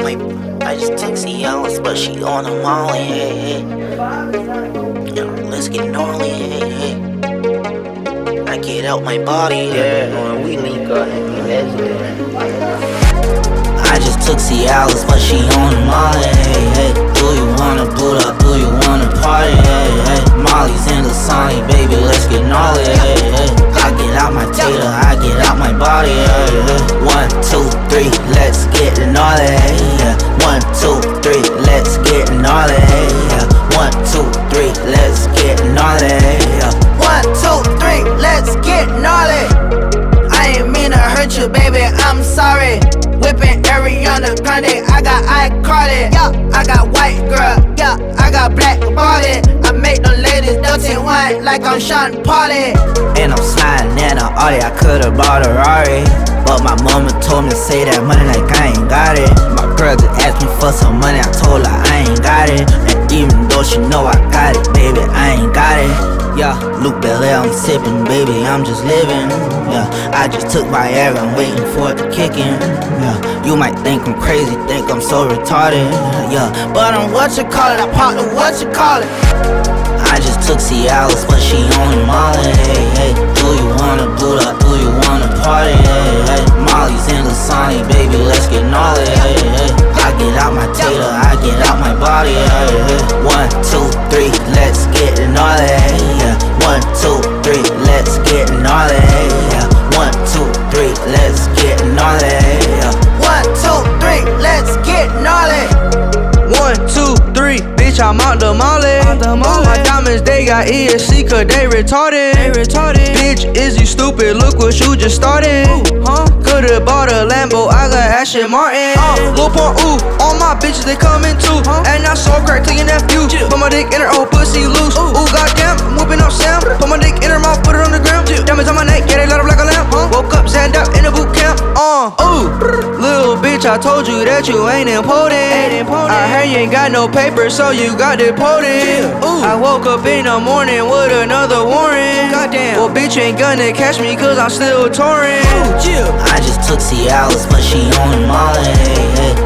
my. I just text Cialis, but she on a Molly. Hey, hey. Yo, let's get gnarly. Hey, hey. I get out my body. Yeah, when we link up, it be legendary. I just took Cialis, but she on a Molly. Hey, hey. Do you wanna boot up? Do you wanna party? Hey, hey. Molly's in the Sonic, baby. Let's get gnarly. Hey, hey. I get out my tater, I get out my body. Hey, hey. 1, 2, 3, let's get gnarly. Hey, 1, 2, 3, let's get gnarly. Hey, 1, 2, 3, let's get gnarly. 1, 2, 3, let's get gnarly. I ain't mean to hurt you, baby. I'm sorry. Whipping Ariana Grande, I got iCarly, yeah. I got white girl, yeah. I got black body. I make them ladies dirty wine like I'm Sean Pauli. And I'm sliding in a Audi, I could've bought a Rari, but my mama told me to say that money like I ain't got it. My girl just asked me for some money, I told her I ain't got it. And even though she know I got it, baby, I ain't got it. Yeah, Luke Belair, I'm sipping, baby, I'm just living. Yeah, I just took Viagra, I'm waiting for it to kick in. Yeah, you might think I'm crazy, think I'm so retarded. Yeah, but I'm what you call it, I popped the what you call it. I just took Cialis, but she on the Molly. Hey, hey, do you wanna boot up? Do you wanna party? Hey, hey, Molly's in the Sonic, baby, let's get gnarly. Hey, hey, I get out my tater, I get out my body. Hey, hey, 1, 2, 3, let's get gnarly. Hey, 1, 2, 3, let's get gnarly. Hey, 1, 2, 3, let's get gnarly. 1, 2, 3, let's get gnarly. 1, 2, 3, bitch, I'm out the Molly. All my diamonds, they got ESC, cause they retarded. Bitch, is you stupid? Look what you just started. Could've bought a Lambo, I got Aston Martin. Lil Pump, ooh, all my bitches, they coming too. And I saw crack to your nephew. Put my dick in her old pussy loose. Ooh, goddamn, I'm whipping up Sam. Put my dick in her mouth, put it on the ground. Diamonds on my neck, yeah, they light up like a lamp. Woke up, zanned up in a boot camp. Ooh, little bitch, I told you that you ain't important. I heard you ain't got no paper, so you got deported. I woke up in the morning with another warrant. Goddamn. Well, bitch, you ain't gonna catch me, cause I'm still touring. I just took Cialis, but she on the Molly. Hey, hey,